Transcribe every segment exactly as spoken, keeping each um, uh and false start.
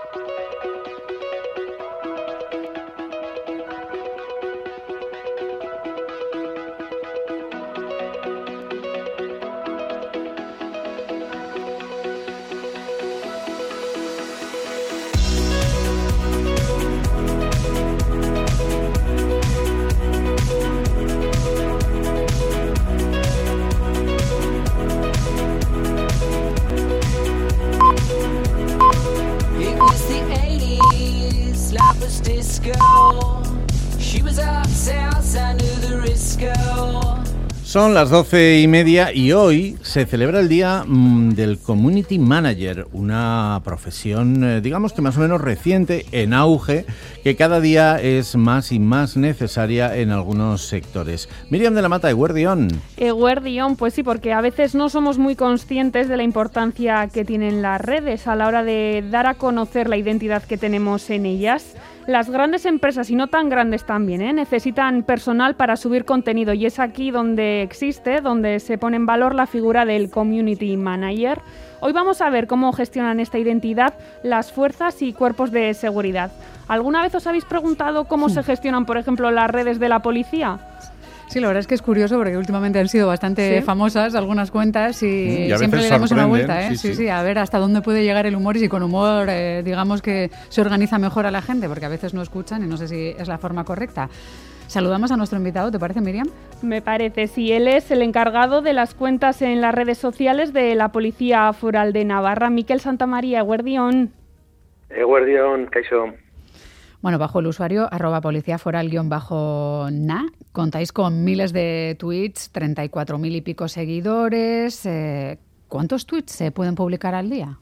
Son las doce y media y hoy se celebra el Día mmm, del Community Manager, una profesión, eh, digamos que más o menos reciente, en auge, que cada día es más y más necesaria en algunos sectores. Miriam de la Mata, Eguerdión. Eguerdión, pues sí, porque a veces no somos muy conscientes de la importancia que tienen las redes a la hora de dar a conocer la identidad que tenemos en ellas. Las grandes empresas, y no tan grandes también, ¿eh? necesitan personal para subir contenido, y es aquí donde existe, donde se pone en valor la figura del Community Manager. Hoy vamos a ver cómo gestionan esta identidad las fuerzas y cuerpos de seguridad. ¿Alguna vez os habéis preguntado cómo se gestionan, por ejemplo, las redes de la policía? Sí, la verdad es que es curioso porque últimamente han sido bastante ¿Sí? famosas algunas cuentas y, y siempre le damos una vuelta, ¿eh? Sí sí. sí, sí, a ver hasta dónde puede llegar el humor y si con humor, eh, digamos que se organiza mejor a la gente, porque a veces no escuchan y no sé si es la forma correcta. Saludamos a nuestro invitado, ¿te parece, Miriam? Me parece, sí. Él es el encargado de las cuentas en las redes sociales de la Policía Foral de Navarra, Miquel Santamaría. Eguerdión. Eguerdión, kaixo. Bueno, bajo el usuario arroba policía foral guión bajo na, contáis con miles de tweets, treinta y cuatro mil y pico seguidores. Eh, ¿Cuántos tweets se pueden publicar al día?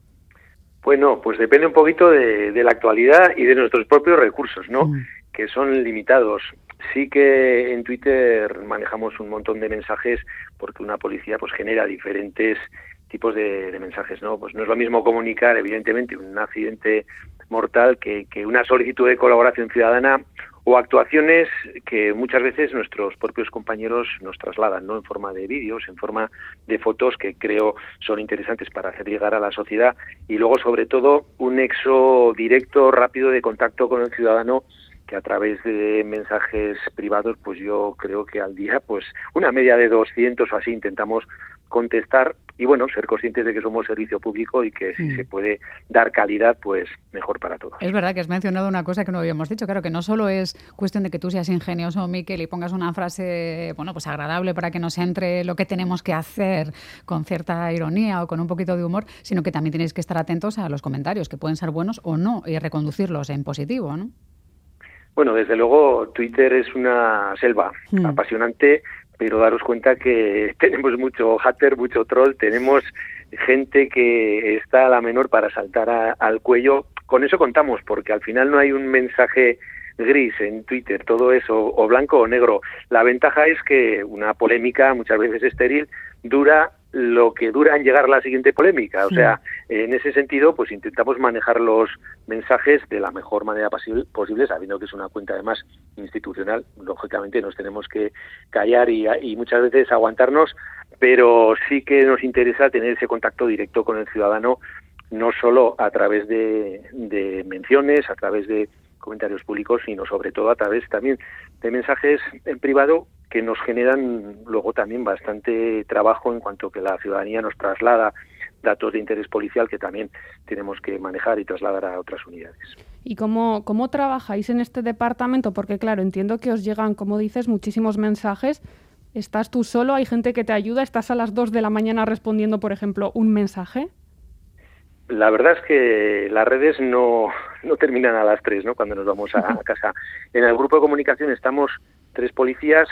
Bueno, pues depende un poquito de, de la actualidad y de nuestros propios recursos, ¿no? Mm. Que son limitados. Sí que en Twitter manejamos un montón de mensajes porque una policía pues genera diferentes tipos de, de mensajes, ¿no? Pues no es lo mismo comunicar, evidentemente, un accidente mortal que, que una solicitud de colaboración ciudadana o actuaciones que muchas veces nuestros propios compañeros nos trasladan, ¿no? En forma de vídeos, en forma de fotos que creo son interesantes para hacer llegar a la sociedad, y luego sobre todo un nexo directo, rápido de contacto con el ciudadano, que a través de mensajes privados, pues yo creo que al día, pues una media de doscientos o así intentamos contestar, y bueno, ser conscientes de que somos servicio público y que si mm. se puede dar calidad, pues mejor para todos. Es verdad que has mencionado una cosa que no habíamos dicho, claro, que no solo es cuestión de que tú seas ingenioso, Miquel, y pongas una frase, bueno, pues agradable para que nos entre lo que tenemos que hacer con cierta ironía o con un poquito de humor, sino que también tenéis que estar atentos a los comentarios, que pueden ser buenos o no, y reconducirlos en positivo, ¿no? Bueno, desde luego Twitter es una selva mm. apasionante, pero daros cuenta que tenemos mucho hater, mucho troll, tenemos gente que está a la menor para saltar a, al cuello. Con eso contamos, porque al final no hay un mensaje gris en Twitter, todo es o, o blanco o negro. La ventaja es que una polémica, muchas veces estéril, dura lo que dura en llegar a la siguiente polémica. O sea, en ese sentido, pues intentamos manejar los mensajes de la mejor manera posible, sabiendo que es una cuenta además institucional. Lógicamente nos tenemos que callar y, y muchas veces aguantarnos, pero sí que nos interesa tener ese contacto directo con el ciudadano, no solo a través de, de menciones, a través de comentarios públicos, sino sobre todo a través también de mensajes en privado que nos generan luego también bastante trabajo, en cuanto que la ciudadanía nos traslada datos de interés policial que también tenemos que manejar y trasladar a otras unidades. ¿Y cómo, cómo trabajáis en este departamento? Porque claro, entiendo que os llegan, como dices, muchísimos mensajes. ¿Estás tú solo? ¿Hay gente que te ayuda? ¿Estás a las dos de la mañana respondiendo, por ejemplo, un mensaje? La verdad es que las redes no, no terminan a las tres, ¿no? Cuando nos vamos a, a casa. En el grupo de comunicación estamos tres policías,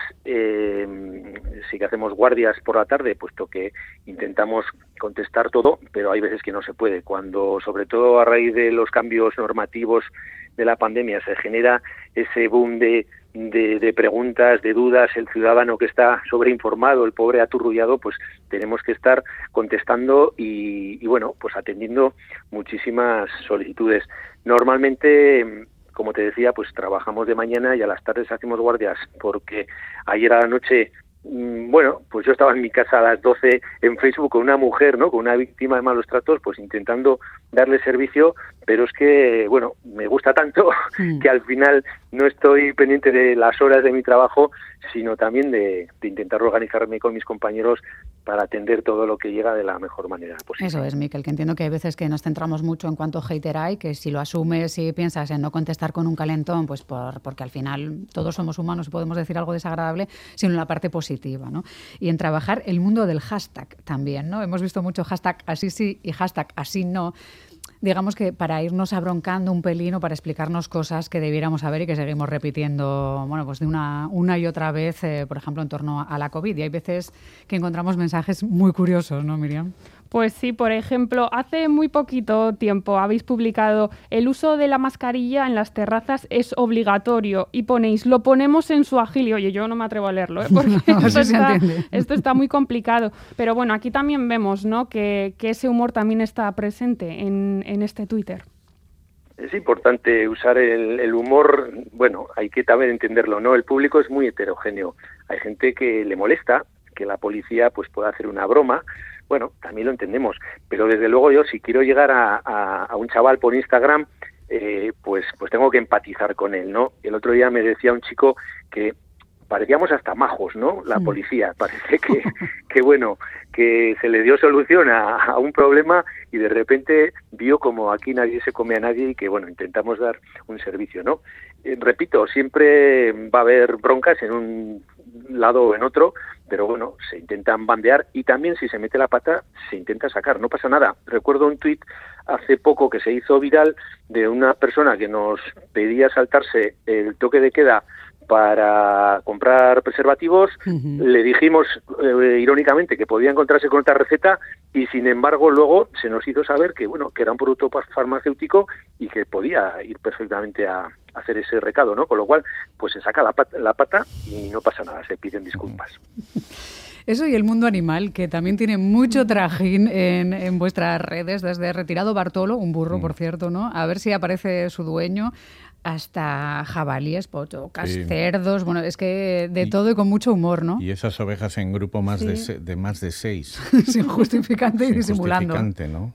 eh, sí que hacemos guardias por la tarde, puesto que intentamos contestar todo, pero hay veces que no se puede. Cuando, sobre todo a raíz de los cambios normativos de la pandemia, se genera ese boom de, de, de preguntas, de dudas, el ciudadano que está sobreinformado, el pobre aturrullado, pues tenemos que estar contestando y, y bueno, pues atendiendo muchísimas solicitudes. Normalmente, como te decía, pues trabajamos de mañana y a las tardes hacemos guardias, porque ayer a la noche bueno, pues yo estaba en mi casa a las doce en Facebook con una mujer, ¿no? Con una víctima de malos tratos, pues intentando darle servicio, pero es que, bueno, me gusta tanto mm. que al final no estoy pendiente de las horas de mi trabajo, sino también de, de intentar organizarme con mis compañeros para atender todo lo que llega de la mejor manera posible. Eso es, Miquel, que entiendo que hay veces que nos centramos mucho en cuánto hater hay, que si lo asumes y piensas en no contestar con un calentón, pues por, porque al final todos somos humanos y podemos decir algo desagradable, sino en la parte positiva, ¿no? Y en trabajar el mundo del hashtag también, ¿no? Hemos visto mucho hashtag así sí y hashtag así no. Digamos que para irnos abroncando un pelín o para explicarnos cosas que debiéramos saber y que seguimos repitiendo, bueno, pues de una, una y otra vez, eh, por ejemplo, en torno a la COVID. Y hay veces que encontramos mensajes muy curiosos, ¿no, Miriam? Pues sí, por ejemplo, hace muy poquito tiempo habéis publicado el uso de la mascarilla en las terrazas es obligatorio y ponéis, lo ponemos en su agilio. Oye, yo no me atrevo a leerlo, ¿eh? Porque no, esto, sí está, esto está muy complicado. Pero bueno, aquí también vemos, ¿no?, que, que ese humor también está presente en, en este Twitter. Es importante usar el, el humor, bueno, hay que también entenderlo, ¿no? El público es muy heterogéneo. Hay gente que le molesta que la policía pues pueda hacer una broma. Bueno, también lo entendemos, pero desde luego yo si quiero llegar a, a, a un chaval por Instagram, eh, pues pues tengo que empatizar con él, ¿no? El otro día me decía un chico que parecíamos hasta majos, ¿no? La policía, parece que, que bueno, que se le dio solución a, a un problema y de repente vio como aquí nadie se come a nadie y que, bueno, intentamos dar un servicio, ¿no? Eh, repito, siempre va a haber broncas en un lado o en otro, pero bueno, se intentan bandear y también si se mete la pata se intenta sacar, no pasa nada. Recuerdo un tuit hace poco que se hizo viral de una persona que nos pedía saltarse el toque de queda para comprar preservativos, uh-huh. Le dijimos eh, irónicamente que podía encontrarse con otra receta y sin embargo luego se nos hizo saber que bueno que era un producto farmacéutico y que podía ir perfectamente a hacer ese recado, ¿no? Con lo cual pues se saca la pata, la pata y no pasa nada, se piden disculpas. Eso y el mundo animal, que también tiene mucho trajín en, en vuestras redes, desde Retirado Bartolo, un burro, mm. por cierto, ¿no? A ver si aparece su dueño, hasta jabalíes, potocas, sí. cerdos, bueno, es que de y, todo y con mucho humor, ¿no? Y esas ovejas en grupo más sí. de, de más de seis. Sin justificante y Sin disimulando. Justificante, ¿no?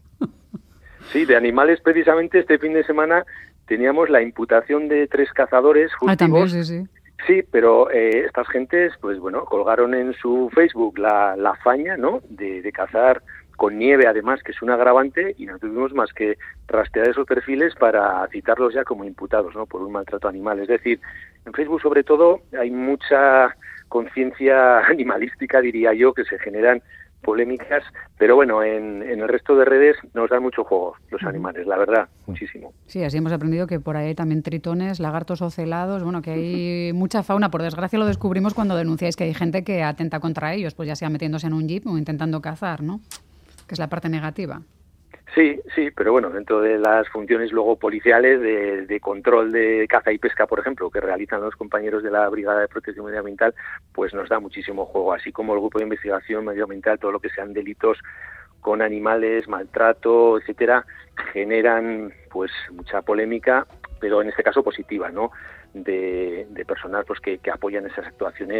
Sí, de animales precisamente este fin de semana teníamos la imputación de tres cazadores furtivos. Ah, también, sí, sí. Sí, pero eh, estas gentes, pues bueno, colgaron en su Facebook la, la hazaña, ¿no?, de, de cazar con nieve, además, que es un agravante, y no tuvimos más que rastrear esos perfiles para citarlos ya como imputados, ¿no?, por un maltrato animal. Es decir, en Facebook, sobre todo, hay mucha conciencia animalística, diría yo, que se generan polémicas, pero bueno, en, en el resto de redes nos dan mucho juego los animales, la verdad, muchísimo. Sí, así hemos aprendido que por ahí hay también tritones, lagartos ocelados, bueno, que hay mucha fauna. Por desgracia lo descubrimos cuando denunciáis que hay gente que atenta contra ellos, pues ya sea metiéndose en un jeep o intentando cazar, ¿no? Que es la parte negativa. Sí, sí, pero bueno, dentro de las funciones luego policiales de, de control de caza y pesca, por ejemplo, que realizan los compañeros de la Brigada de Protección Medioambiental, pues nos da muchísimo juego, así como el Grupo de Investigación Medioambiental, todo lo que sean delitos con animales, maltrato, etcétera, generan pues mucha polémica, pero en este caso positiva, ¿no?, de, de personas pues que, que apoyan esas actuaciones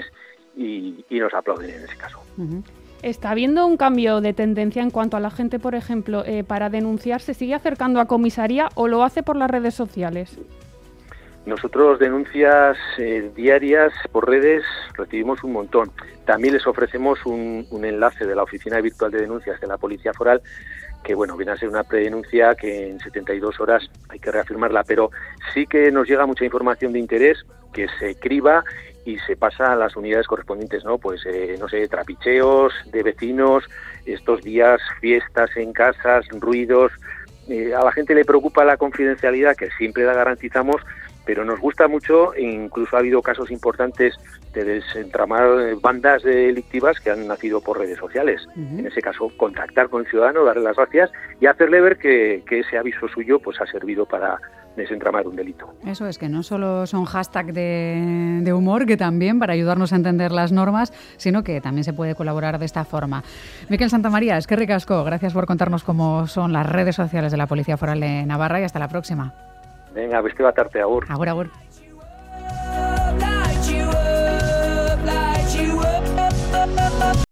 y, y nos aplauden en ese caso. Uh-huh. ¿Está habiendo un cambio de tendencia en cuanto a la gente, por ejemplo, eh, para denunciar? ¿Se sigue acercando a comisaría o lo hace por las redes sociales? Nosotros denuncias eh, diarias por redes recibimos un montón. También les ofrecemos un, un enlace de la Oficina Virtual de Denuncias de la Policía Foral, que bueno, viene a ser una predenuncia que en setenta y dos horas hay que reafirmarla, pero sí que nos llega mucha información de interés que se criba y se pasa a las unidades correspondientes, ¿no? Pues, eh, no sé, trapicheos de vecinos, estos días, fiestas en casas, ruidos. Eh, a la gente le preocupa la confidencialidad, que siempre la garantizamos, pero nos gusta mucho, e incluso ha habido casos importantes de desentramar bandas delictivas que han nacido por redes sociales. Uh-huh. En ese caso, contactar con el ciudadano, darle las gracias y hacerle ver que, que ese aviso suyo pues ha servido para desentramar un delito. Eso es, que no solo son hashtag de, de humor, que también para ayudarnos a entender las normas, sino que también se puede colaborar de esta forma. Miquel Santamaría, es que ricasco, gracias por contarnos cómo son las redes sociales de la Policía Foral de Navarra y hasta la próxima. Venga, beste bat arte, agur. Agur, agur.